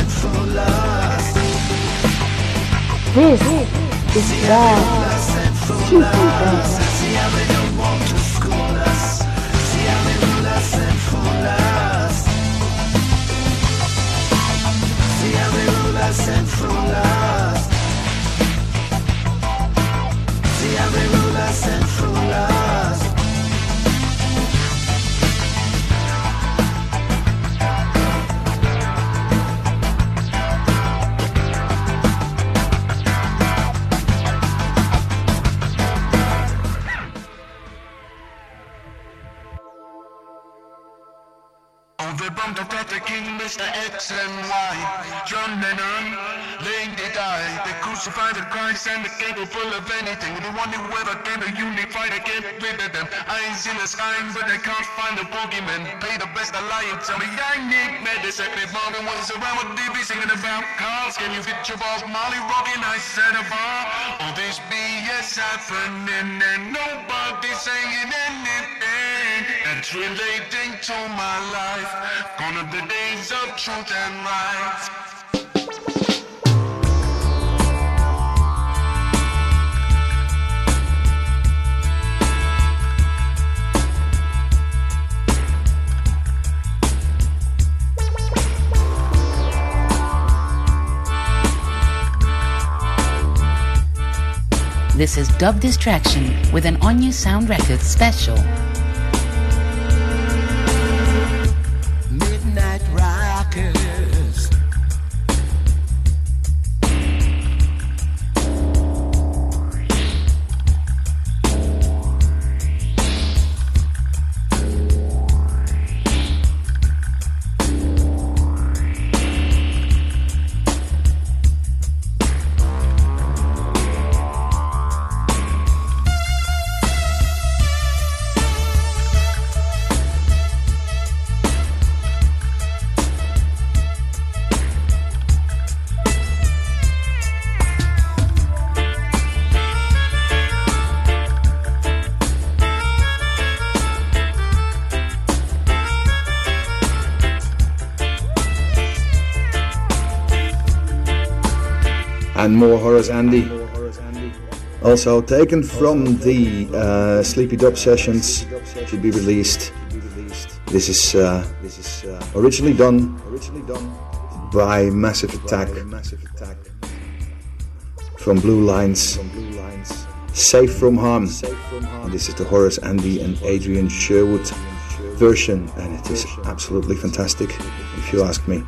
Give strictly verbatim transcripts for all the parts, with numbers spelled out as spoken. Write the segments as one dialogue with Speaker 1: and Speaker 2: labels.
Speaker 1: This is Bad Super Bad.
Speaker 2: The bump of the King, Mister X and Y, John Lennon, laying they die. They crucified the Christ and they're capable of anything. The one who ever came to unify, they get rid of them. Eyes in the sky, but they can't find the boogeyman. Pay the best alliance, tell me I need medicine. They bombing was around with D B singing about cars. Can you picture Bob Marley rocking? I said a bar. All this B S happening and nobody saying anything that's relating to my life. Gone are the days of truth and right.
Speaker 3: This is Dub Distraction with an On You Sound Records special.
Speaker 4: Midnight Rockers.
Speaker 5: And more Horace Andy, also taken from the uh, Sleepy Dub sessions, to be released. This is uh, originally done by Massive Attack from Blue Lines, Safe From Harm. And this is the Horace Andy and Adrian Sherwood version, and it is absolutely fantastic, if you ask me.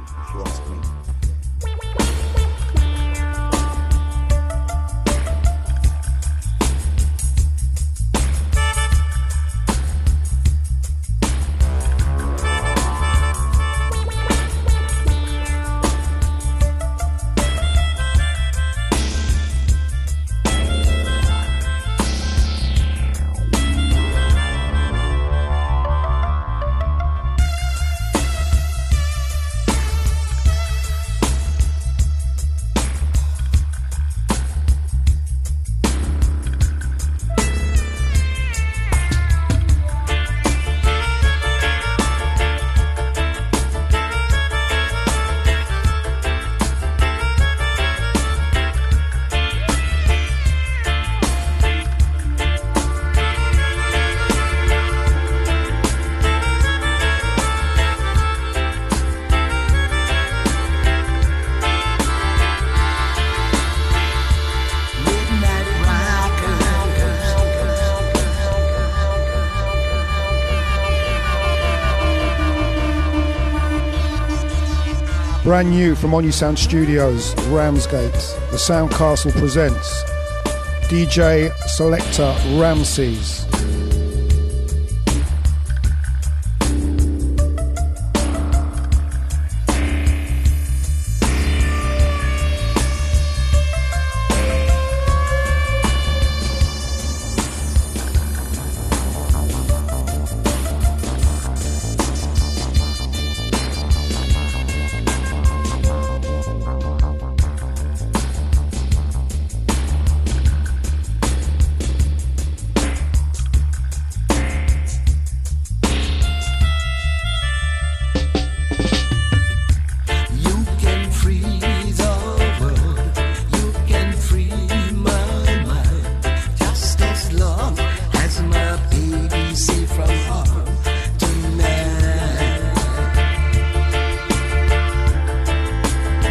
Speaker 6: Brand new from On You Sound Studios, Ramsgate, the Sound Castle presents D J Selector Ramses.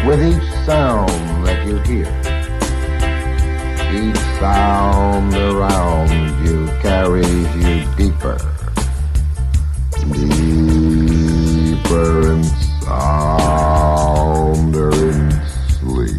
Speaker 4: with each sound that you hear. Each sound around you carries you deeper, deeper in sound or in sleep.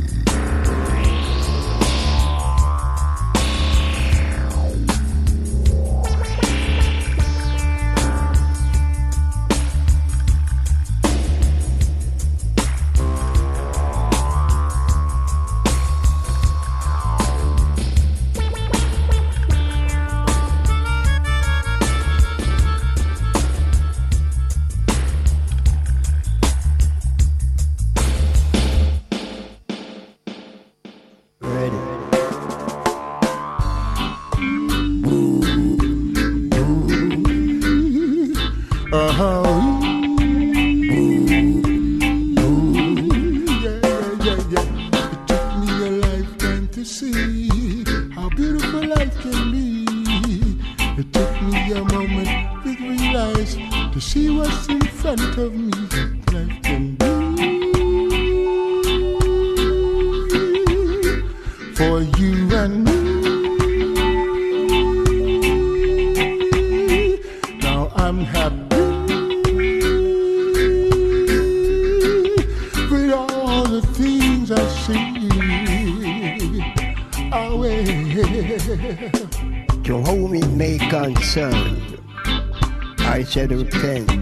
Speaker 7: Repent.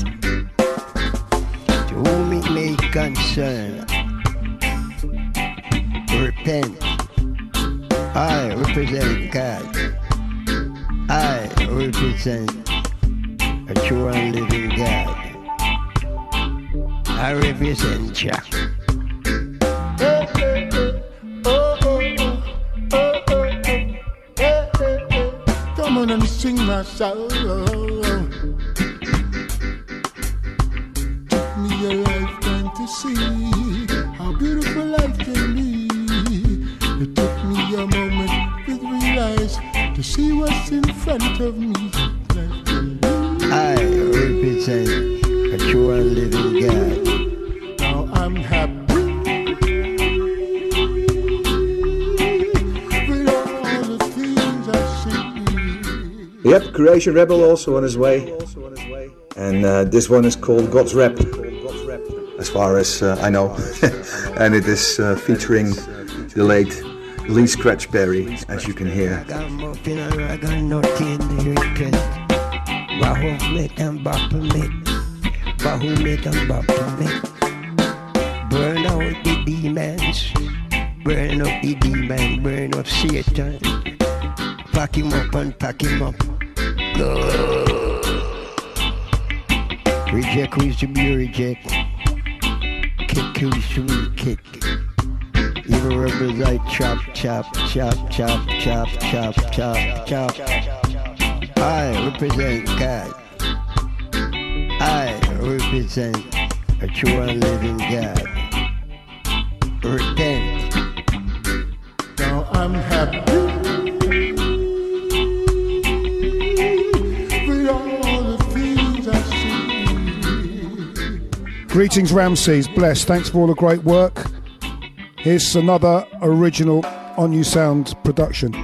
Speaker 7: To whom it may concern, repent. I represent God. I represent a true and living God. I represent Jah.
Speaker 8: Come on and sing my song. A lifetime to see how beautiful life can be. It took me a moment to realize to see what's in front of me.
Speaker 7: I represent a true and living God.
Speaker 8: Now I'm happy with all the things I see.
Speaker 5: Yep, Creation Rebel also on his way. And uh, this one is called God's Rap, as far as uh, I know. And it is uh, featuring the late Lee Scratch Perry, as you can hear.
Speaker 7: Burn out the demons, burn up the demon, burn up Satan. Pack him up and pack him up. Go. Reject who is to be reject. Kick who is to be kick. Evil rebels I chop, chop, chop, chop, chop, chop, chop, chop. I represent God. I represent a true and living God. Repent.
Speaker 8: Now I'm happy.
Speaker 6: Greetings, Ramses. Blessed. Thanks for all the great work. Here's another original On You Sound production.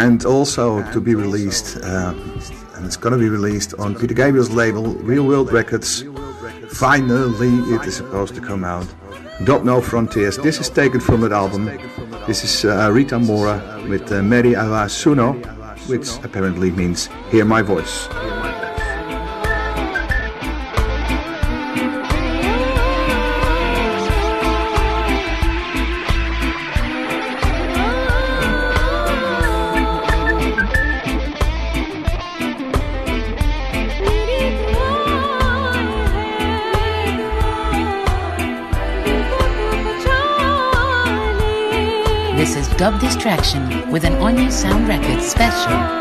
Speaker 5: and also to be released, uh, and it's gonna be released on Peter Gabriel's label, Real World Records. Finally, it is supposed to come out. Don't Know Frontiers. This is taken from that album. This is uh, Rita Mora with uh, Meri Awa Suno, which apparently means Hear My Voice.
Speaker 3: This is Dub Distraction with an On Your Sound Records special.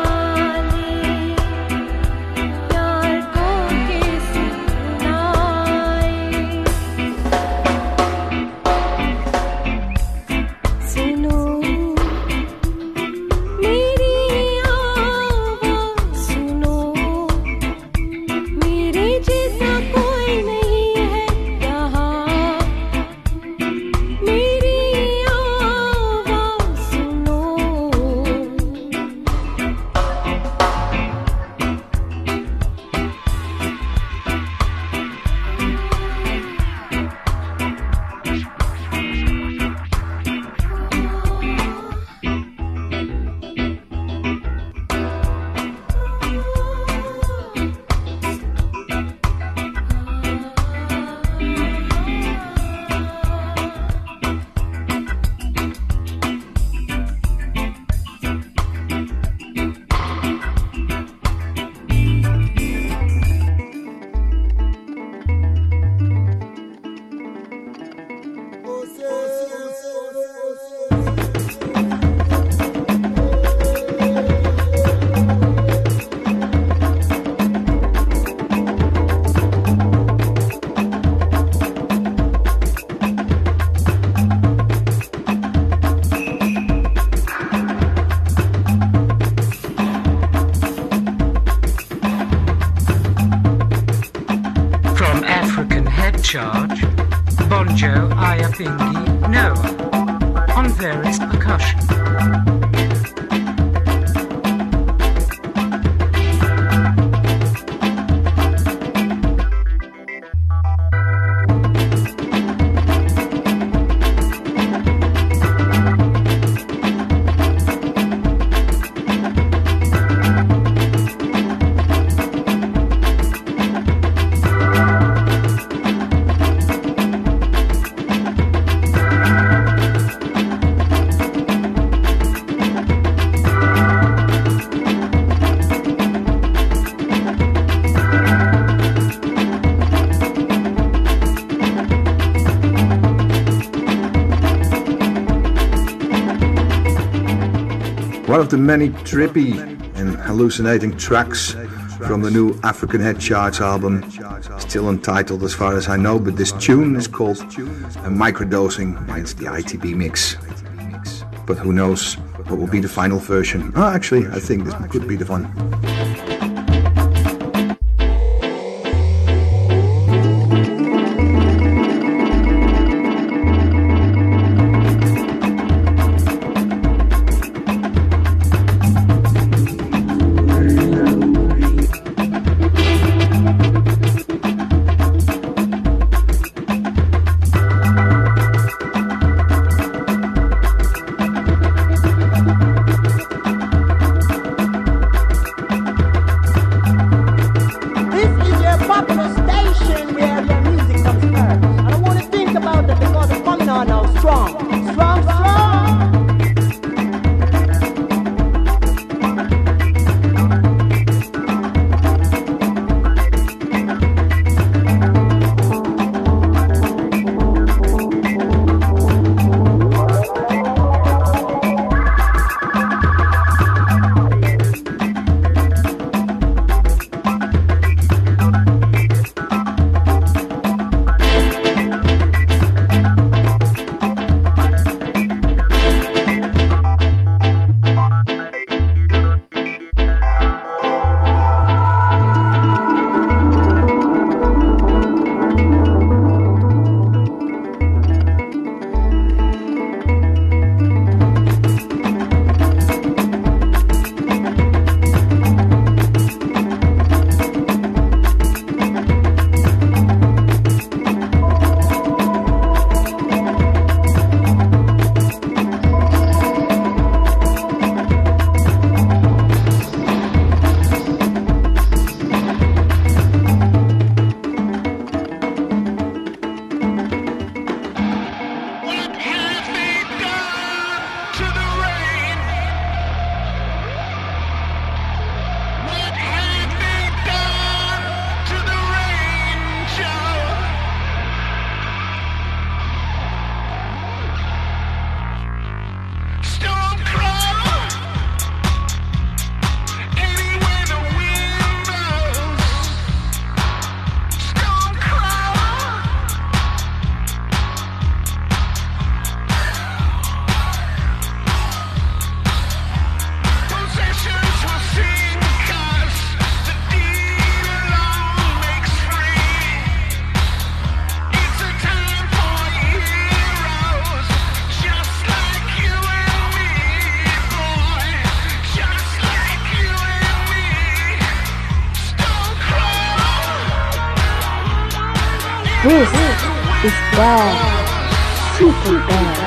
Speaker 9: Charge, Bonjo, Ayapingi, Noah, on various percussion.
Speaker 5: One of the many trippy and hallucinating tracks from the new African Head Charts album, still untitled as far as I know, but this tune is called a Microdosing, it's the I T B mix. But who knows what will be the final version? Oh, actually, I think this could be the one.
Speaker 1: This is bad, super bad.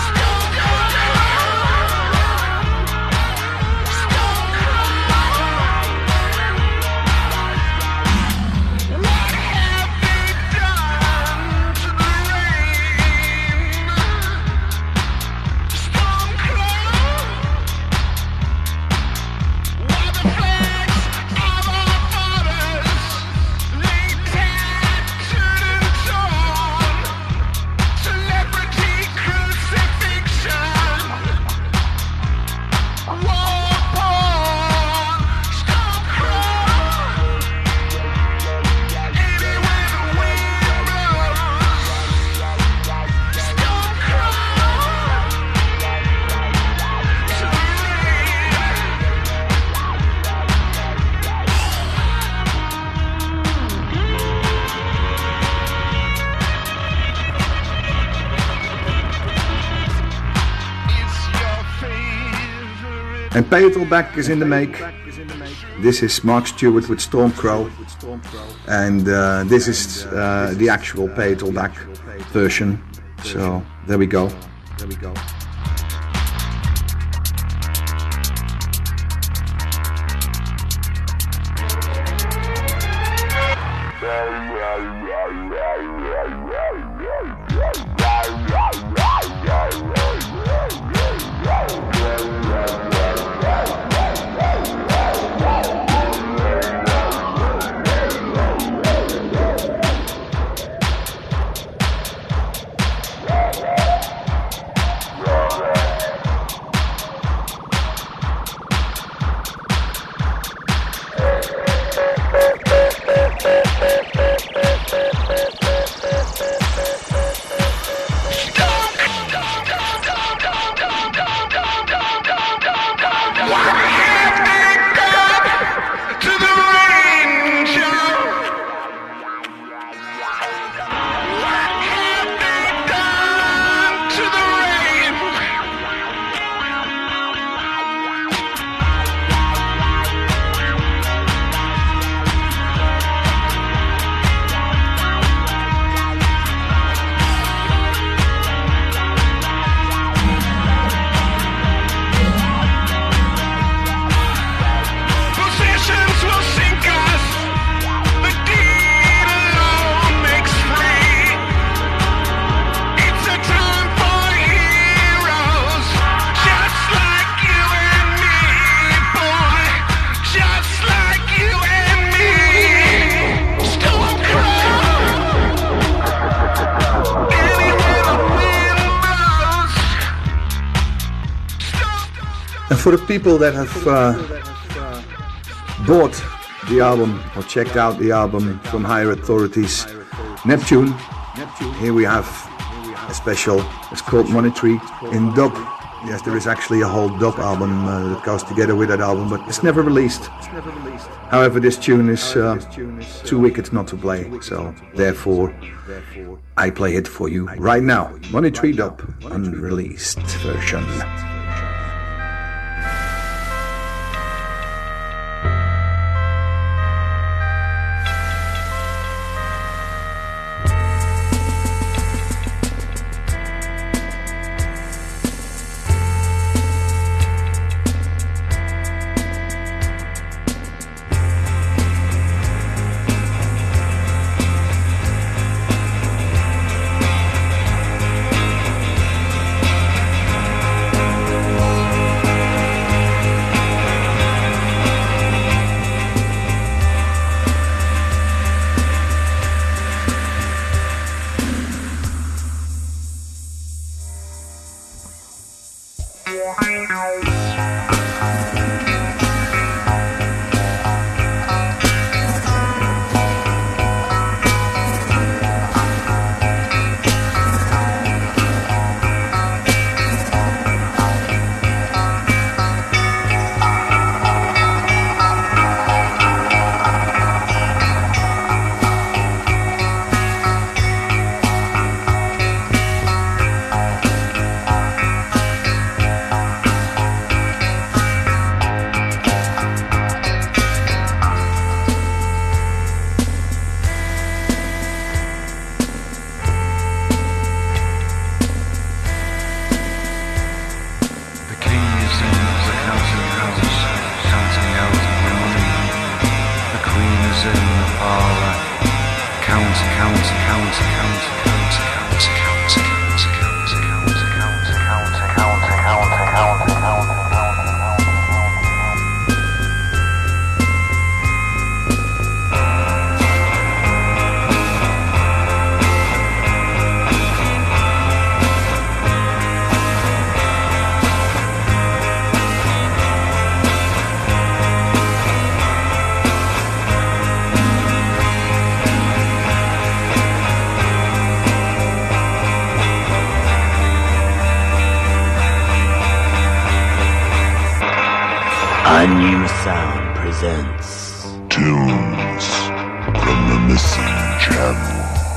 Speaker 5: And Pay It All Back is in the make. This is Mark Stewart with Stormcrow, and uh, this is uh, the actual Pay It All Back version. So there we go. There we go. For the people that have uh, bought the album or checked out the album from Higher Authorities, Neptune, here we have a special. It's called Money Tree in dub. Yes, there is actually a whole dub album uh, that goes together with that album, but it's never released. However, this tune is uh, too wicked not to play, so therefore I play it for you right now. Money Tree dub, unreleased version.
Speaker 2: Thank
Speaker 10: A New Sound presents
Speaker 2: Tunes from the Missing Channel.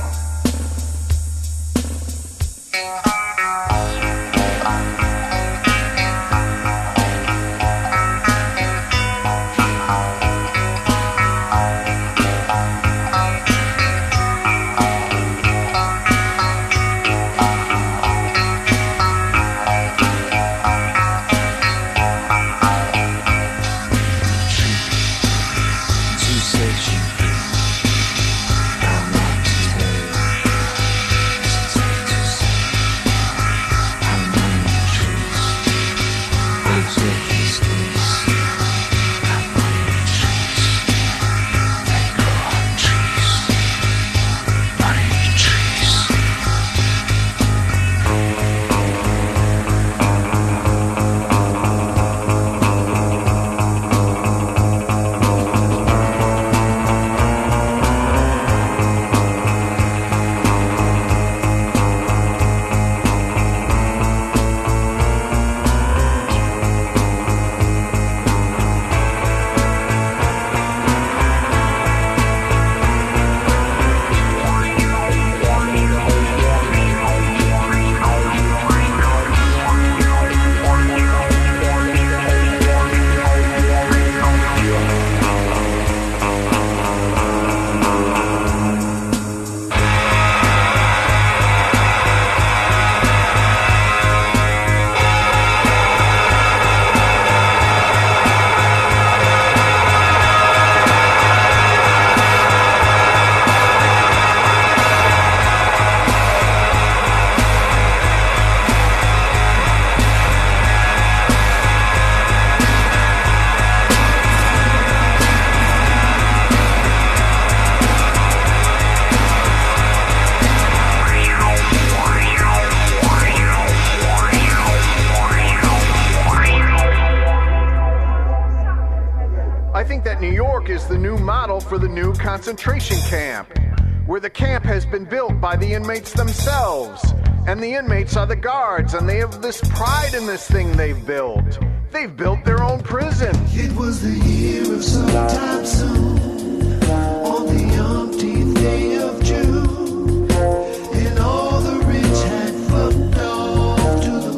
Speaker 11: For the new concentration camp, where the camp has been built by the inmates themselves, and the inmates are the guards, and they have this pride in this thing they've built. They've built their own prison.
Speaker 12: It was the year of sometime soon, on the umpteenth day of June, and all the rich had floated off to the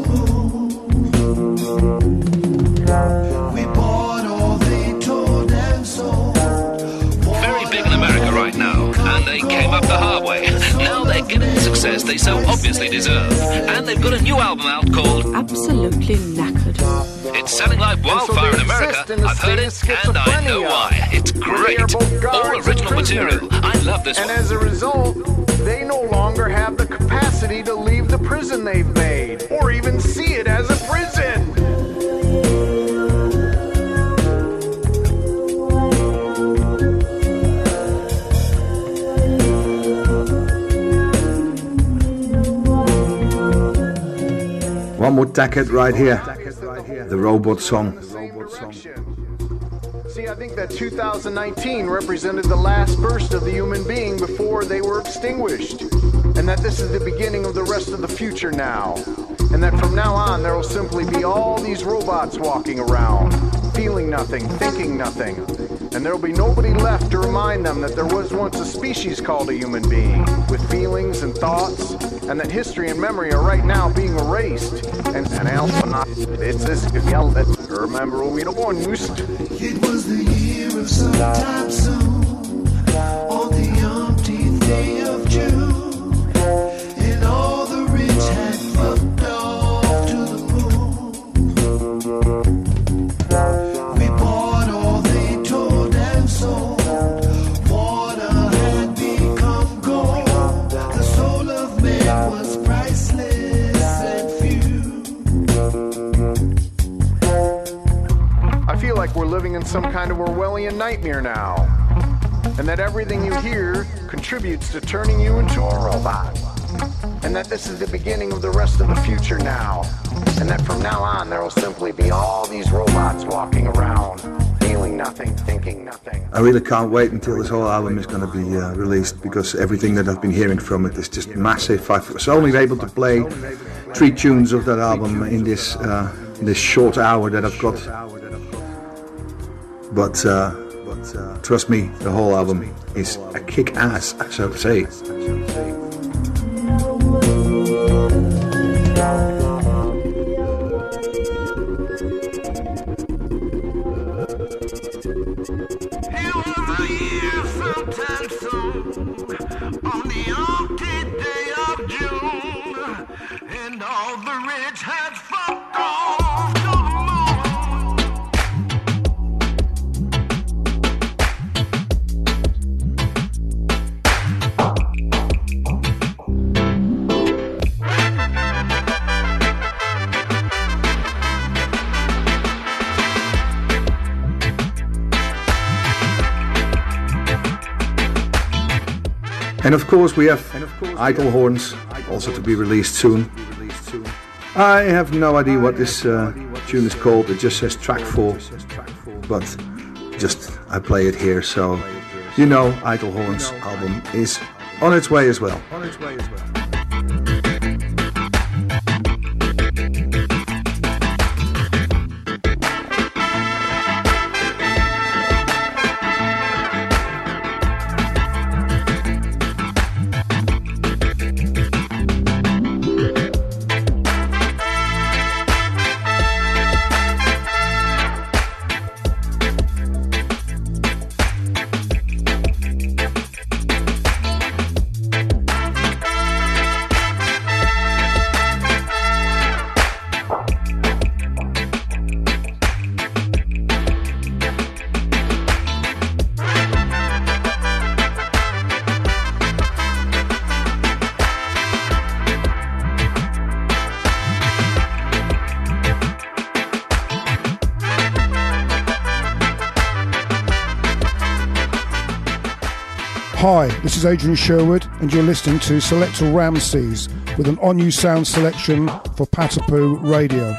Speaker 12: moon. We bought all they told and sold.
Speaker 13: And they came up the hard way. Now they're getting the success they so obviously deserve. And they've got a new album out called
Speaker 14: Absolutely Knackered.
Speaker 13: It's selling like wildfire in America. I've heard it and I know why. It's great. All original material. I love this one.
Speaker 11: And as a result, they no longer have the capacity to leave the prison they've made, or even see it as a prison.
Speaker 5: One more decade right here, the robot song.
Speaker 11: See, I think that two thousand nineteen represented the last burst of the human being before they were extinguished, and that this is the beginning of the rest of the future now, and that from now on there will simply be all these robots walking around, feeling nothing, thinking nothing, and there will be nobody left to remind them that there was once a species called a human being, with feelings and thoughts, and that history and memory are right now being erased. And, and Alpha, it's this, let's remember we don't want used.
Speaker 12: It was the year of sometime soon, on the umpteenth day of June, and all the rich had floated off to the moon. We bought all they told and sold. Water had become gold,
Speaker 11: some kind of Orwellian nightmare now. And that everything you hear contributes to turning you into a robot. And that this is the beginning of the rest of the future now. And that from now on there will simply be all these robots walking around, feeling nothing, thinking nothing.
Speaker 5: I really can't wait until this whole album is going to be uh, released, because everything that I've been hearing from it is just massive. I was only able to play three tunes of that album in this uh, in this short hour that I've got. But, uh, but uh, trust me, the whole album is a kick-ass, so to say.
Speaker 2: And all the rich had fucked off to
Speaker 5: And of course we have Idle Horns, also to be released soon. I have no idea what this uh, tune is called. It just says track four, but just I play it here, so you know Idle Horns album is on its way as well.
Speaker 6: Hi, this is Adrian Sherwood, and you're listening to Selector Ramses with an On You Sound selection for Patapoo Radio.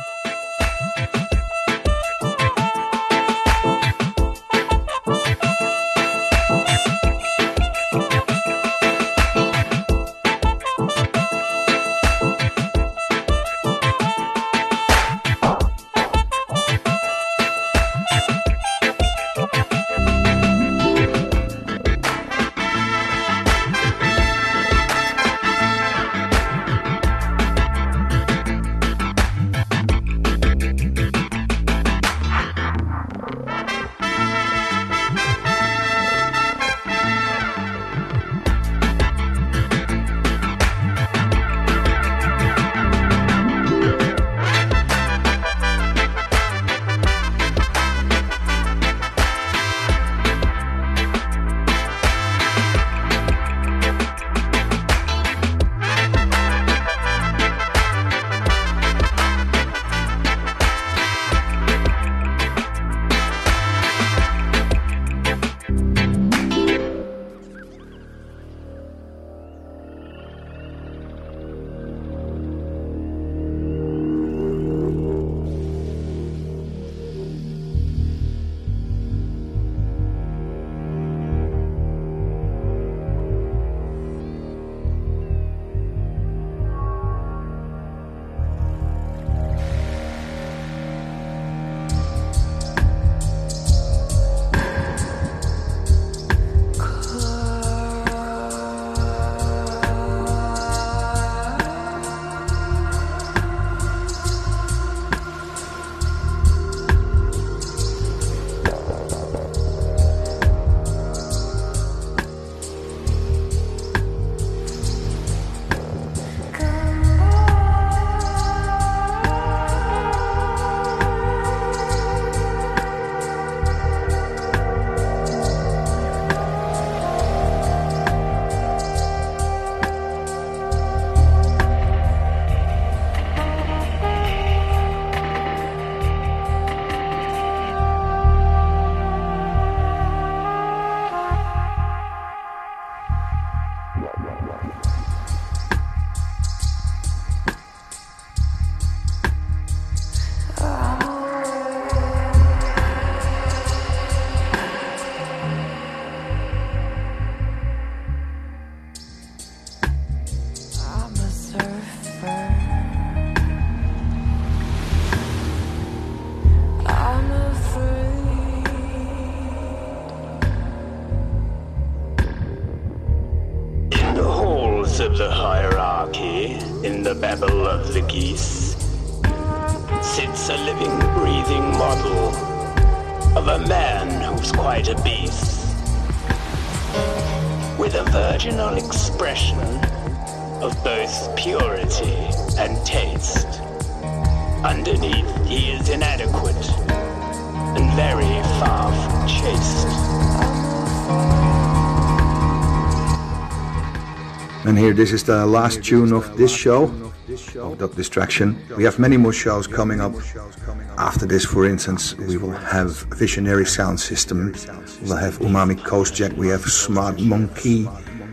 Speaker 10: of the hierarchy, in the babble of the geese, sits a living, breathing model of a man who's quite a beast, with a virginal expression of both purity and taste. Underneath, he is inadequate and very far from chaste.
Speaker 5: And here, this is the last tune of this show, of Dub Distraction. We have many more shows coming up. After this, for instance, we will have Visionary Sound System, we'll have Umami Coast Jack, we have Smart Monkey,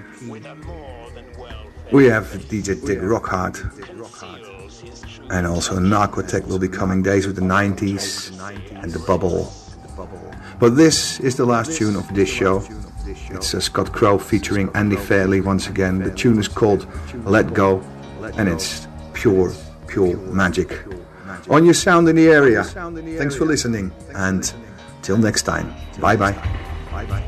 Speaker 5: we have D J Dick Rockhard, and also Narcotech will be coming, Days of the nineties, and The Bubble. But this is the last tune of this show. It's uh, Scott Crow featuring Andy Fairley once again. The tune is called Let Go, and it's pure, pure magic. On your sound in the area. Thanks for listening, and till next time. Bye bye. Bye bye.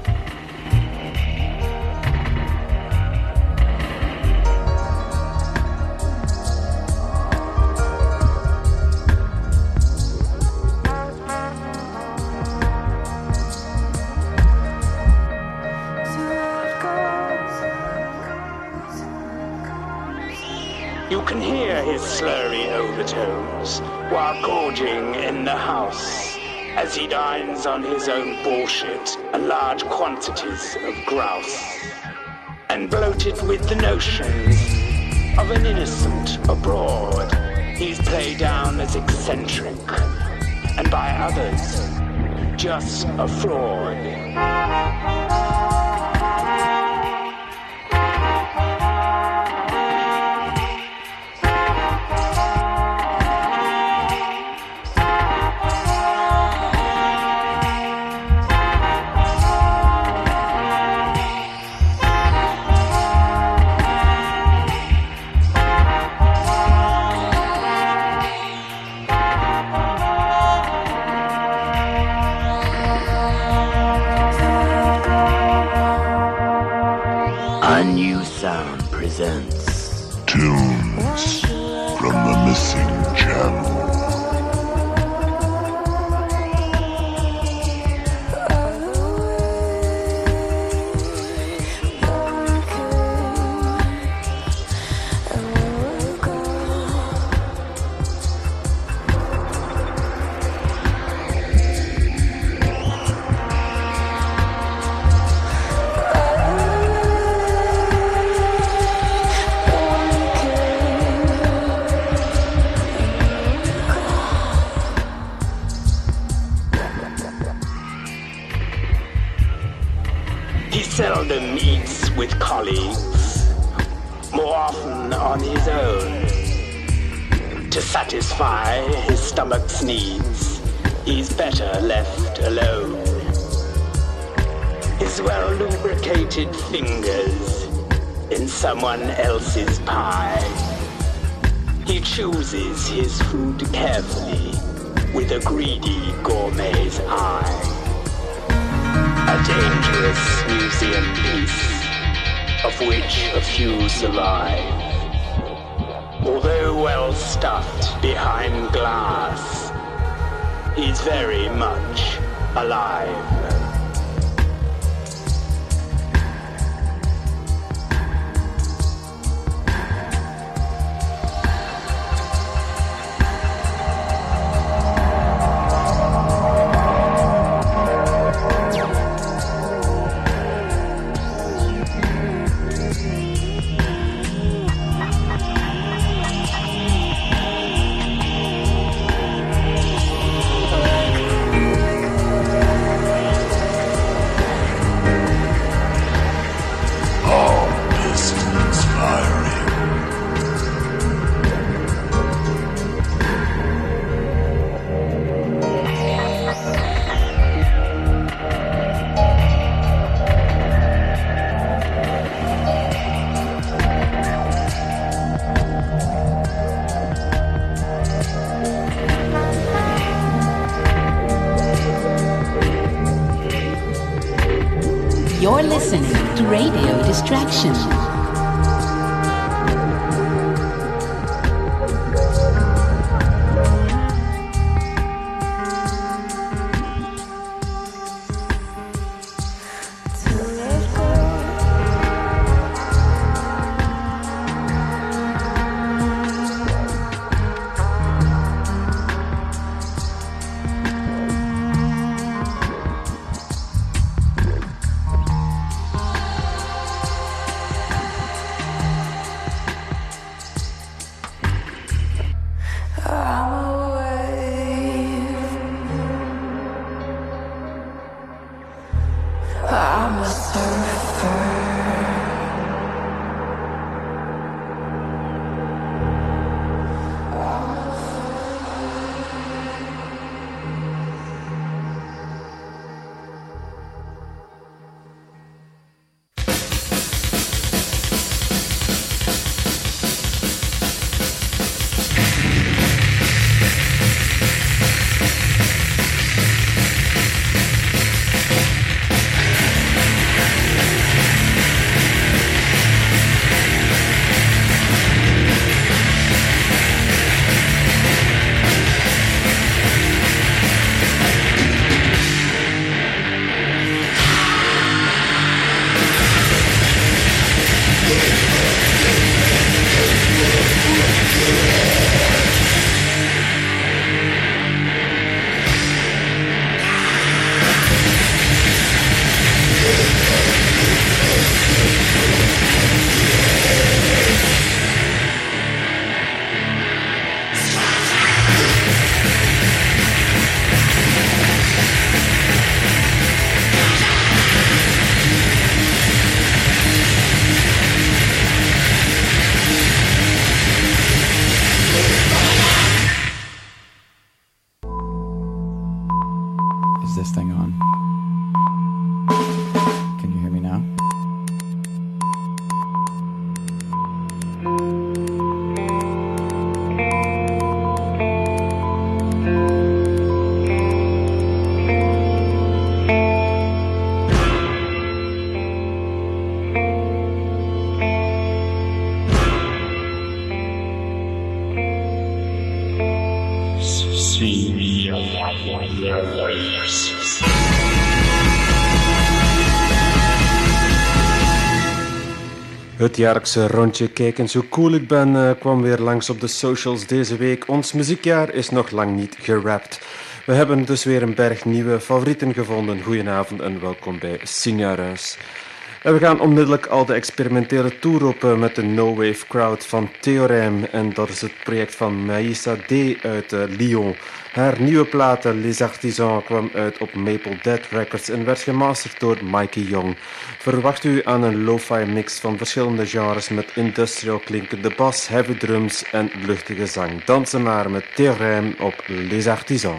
Speaker 10: You can hear his slurry overtones while gorging in the house as he dines on his own bullshit and large quantities of grouse, and bloated with the notions of an innocent abroad, he's played down as eccentric and by others just a fraud. Presents
Speaker 2: Tunes from the Missing Channel.
Speaker 10: seldom eats with colleagues, more often on his own. To satisfy his stomach's needs, he's better left alone. His well-lubricated fingers in someone else's pie. He chooses his food carefully with a greedy gourmet's eye. A dangerous museum piece, of which a few survive. Although well stuffed behind glass, he's very much alive.
Speaker 3: You're listening to Radio Distraction.
Speaker 15: Het jaarlijkse rondje Kijk eens hoe cool ik ben uh, kwam weer langs op de socials deze week. Ons muziekjaar is nog lang niet gerapt. We hebben dus weer een berg nieuwe favorieten gevonden. Goedenavond en welkom bij Signareus. En we gaan onmiddellijk al de experimentele tour op uh, met de No Wave Crowd van Theorem. En dat is het project van Maïssa D. uit uh, Lyon. Haar nieuwe plaat Les Artisans kwam uit op Maple Dead Records en werd gemasterd door Mikey Young. Verwacht u aan een lo-fi mix van verschillende genres met industrial klinkende bas, heavy drums en luchtige zang. Dansen maar met Theorem op Les Artisans.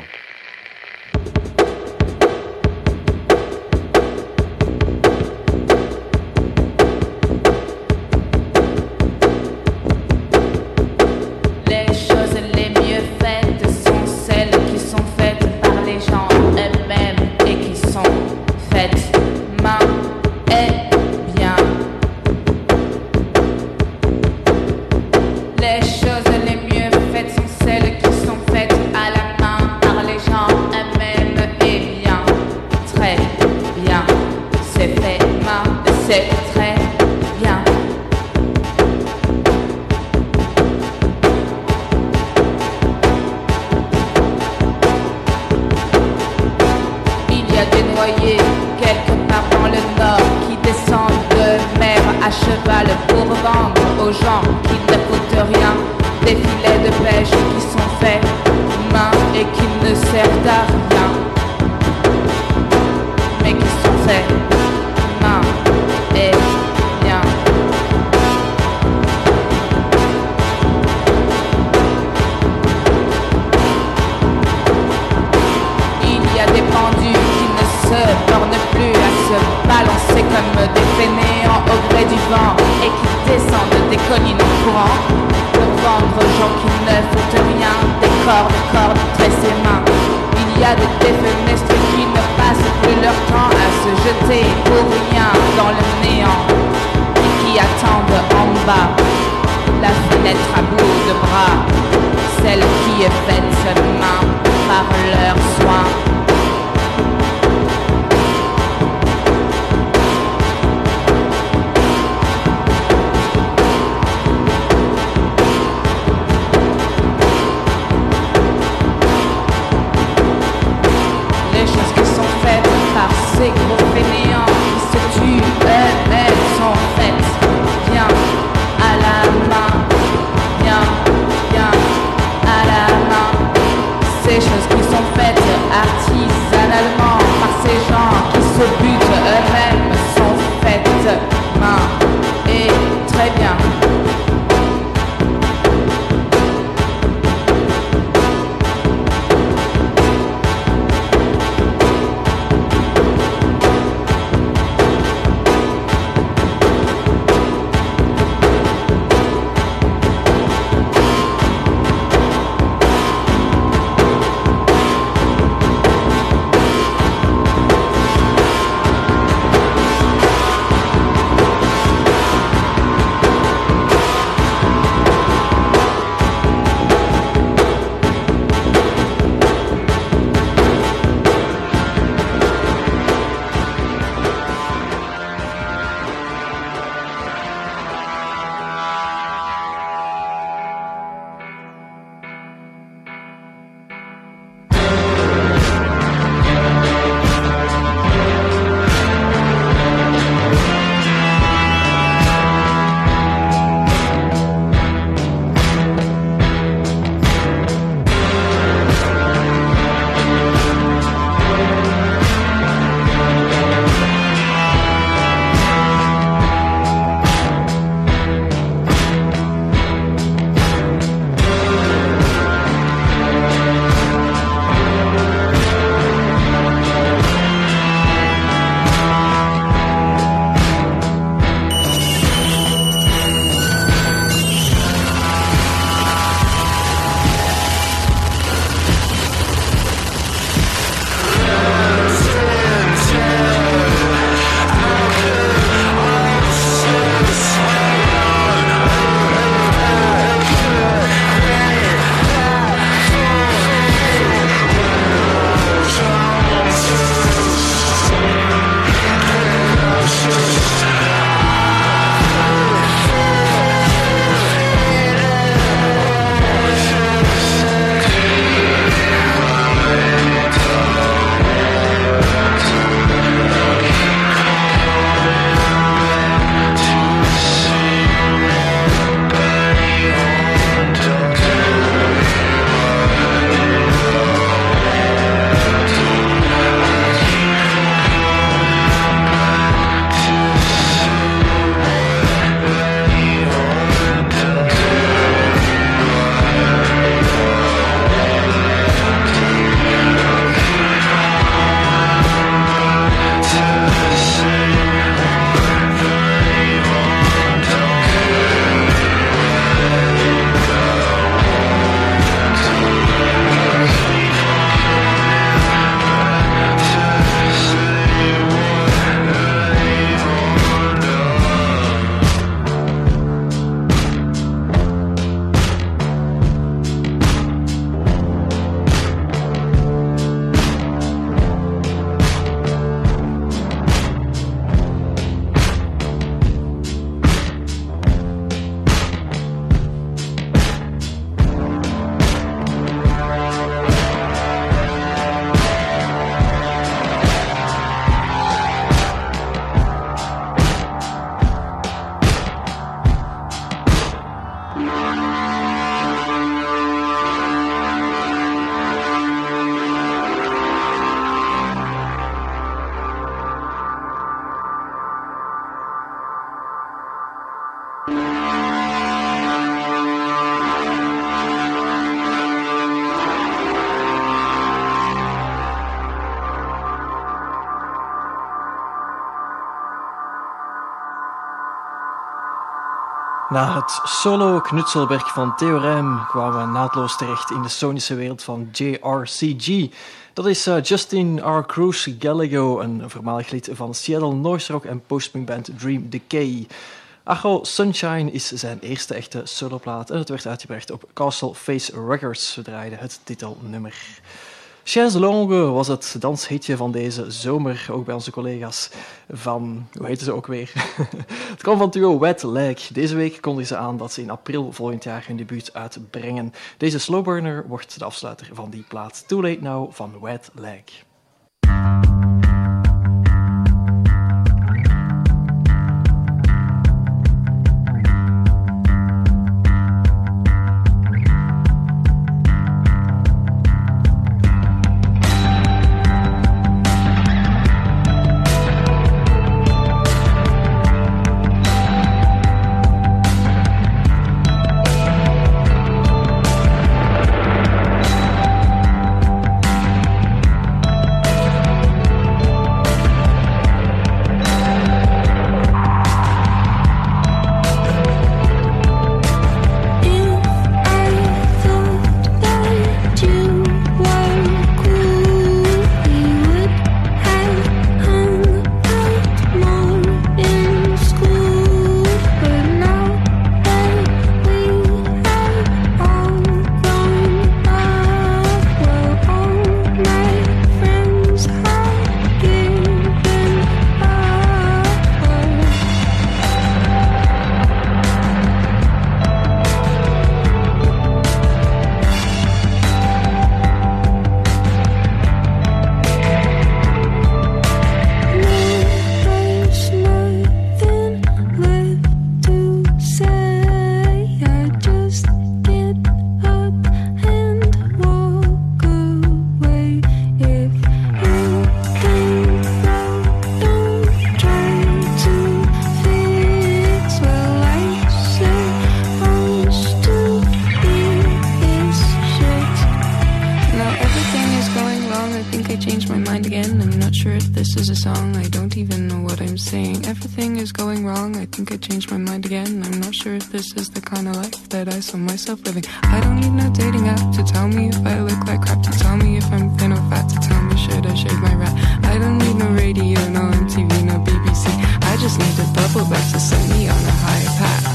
Speaker 16: Ces choses qui sont faites artistiques. Na het solo-knutselwerk van Theorem kwamen we naadloos terecht in de sonische wereld van J R C G. Dat is uh, Justin R. Cruz Gallego, een voormalig lid van Seattle noise rock en postpunkband Dream Decay. Acho Sunshine is zijn eerste echte soloplaat en het werd uitgebracht op Castle Face Records. We draaiden het titelnummer. Chaise Longue was het danshitje van deze zomer, ook bij onze collega's van, hoe heette ze ook weer? Het kwam van duo Wet Leg. Deze week kondigen ze aan dat ze in april volgend jaar hun debuut uitbrengen. Deze slowburner wordt de afsluiter van die plaat. Too Late Now van Wet Leg. This is the kind of life that I saw myself living. I don't need no dating app to tell me if I look like crap, to tell me if I'm thin or fat, to tell me should I shave my rat. I don't need no radio, no M T V, no B B C. I just need a bubble bath to set me on a higher path.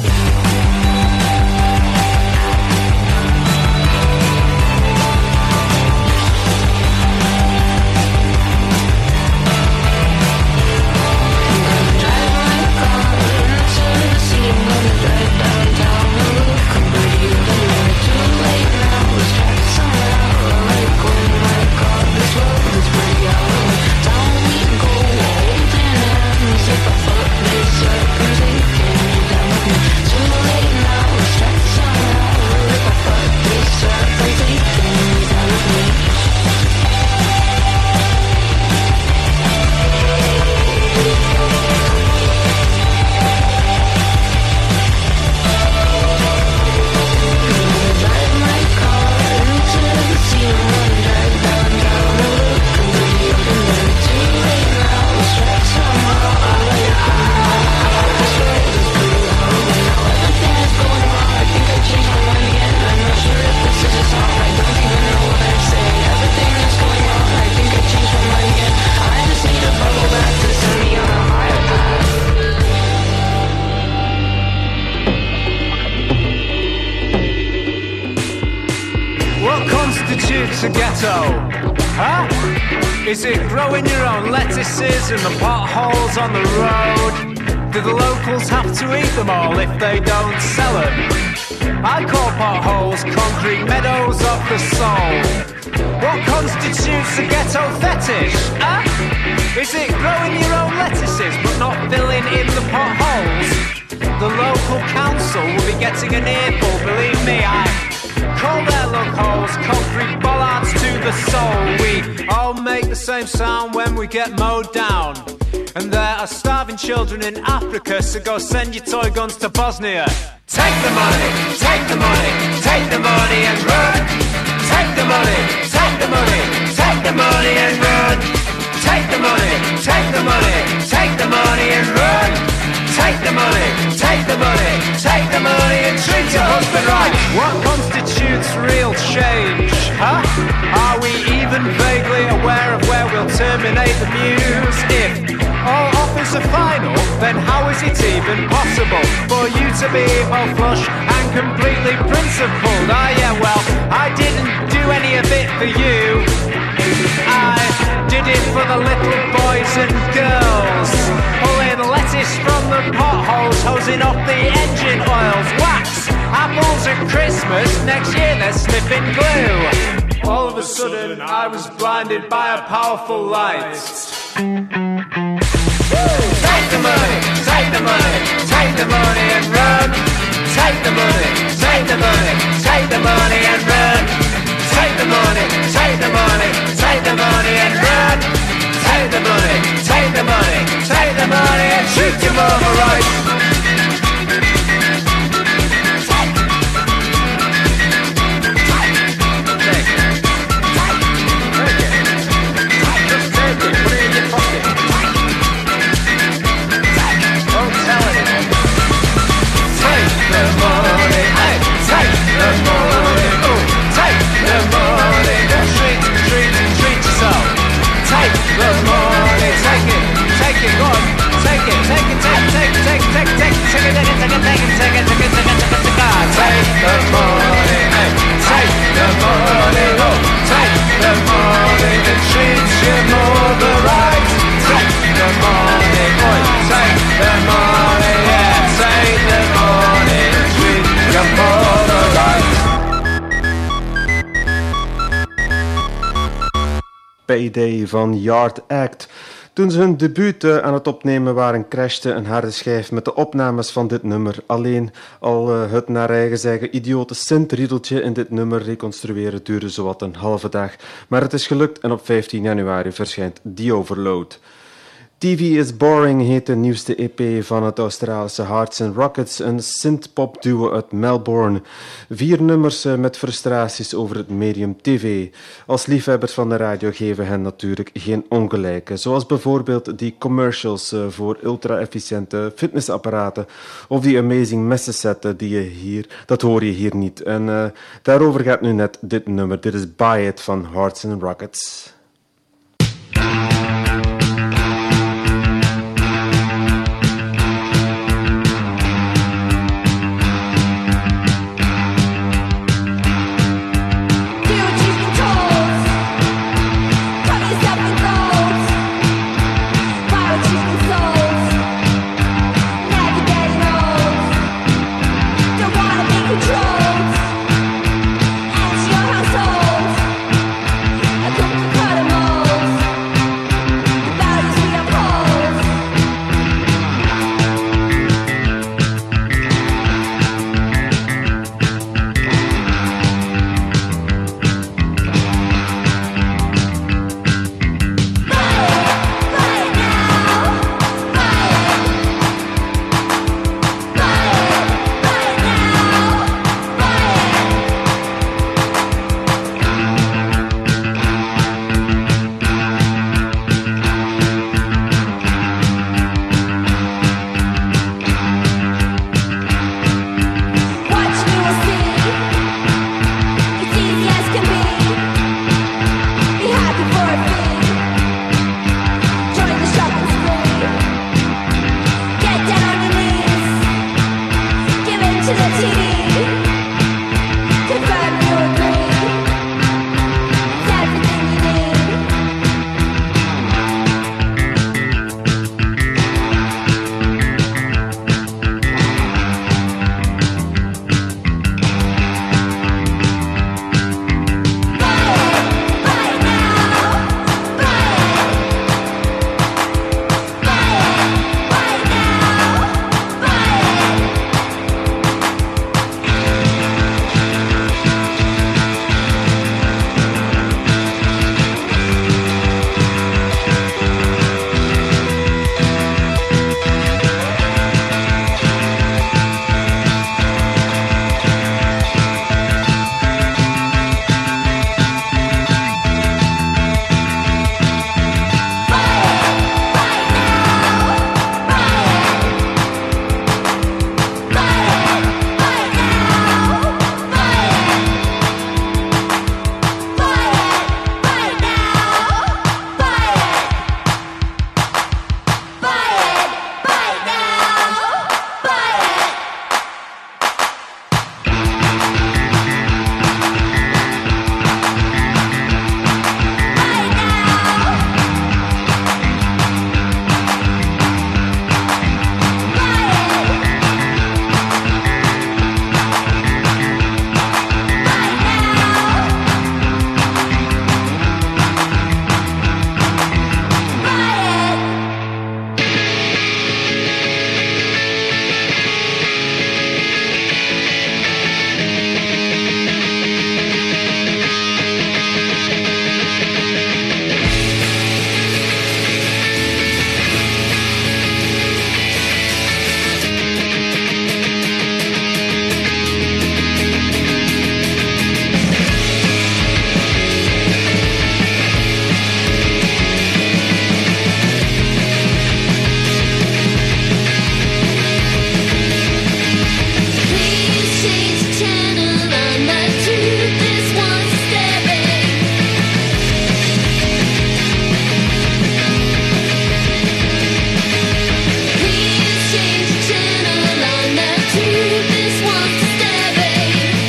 Speaker 17: A ghetto, huh? Is it growing your own lettuces in the potholes on the road? Do the locals have to eat them all if they don't sell them? I call potholes concrete meadows of the soul. What constitutes a ghetto fetish, huh? Is it growing your own lettuces but not filling in the potholes? The local council will be getting an earful, believe me, I call their loopholes concrete bollards to the soul. We all make the same sound when we get mowed down. And there are starving children in Africa, so go send your toy guns to Bosnia. Take the money, take the money, take the money and run. Take the money, take the money, take the money and run. Take the money, take the money, take the money and run. Take the money, take take the money, take the money and treat your husband right. What constitutes real change, huh? Are we even vaguely aware of where we'll terminate the muse? If all offers are final, then how is it even possible for you to be all flush and completely principled? Ah yeah, well, I didn't do any of it for you. I did it for the little boys and girls, pulling lettuce from the potholes, hosing off the engine oils, wax, apples at Christmas, next year they're sniffing glue. All of a sudden I was blinded by a powerful light. Take the money, take the money, take the money and run. Take the money, take the money, take the money and run. Take the money, take the money, take the money and run. Take the money, take the money, take the money and treat your mama right.
Speaker 15: Payday van Yard Act. Toen ze hun debuut uh, aan het opnemen waren, crashte een harde schijf met de opnames van dit nummer. Alleen al uh, het naar eigen zeggen idiote synth-riedeltje in dit nummer reconstrueren duurde zowat een halve dag. Maar het is gelukt en op vijftien januari verschijnt The Overload. T V is Boring heet de nieuwste E P van het Australische Hearts and Rockets, een synth-pop duo uit Melbourne. Vier nummers met frustraties over het medium tv. Als liefhebbers van de radio geven hen natuurlijk geen ongelijke, zoals bijvoorbeeld die commercials voor ultra-efficiënte fitnessapparaten of die amazing messensetten die je hier, dat hoor je hier niet. En uh, daarover gaat nu net dit nummer. Dit is Buy It van Hearts and Rockets.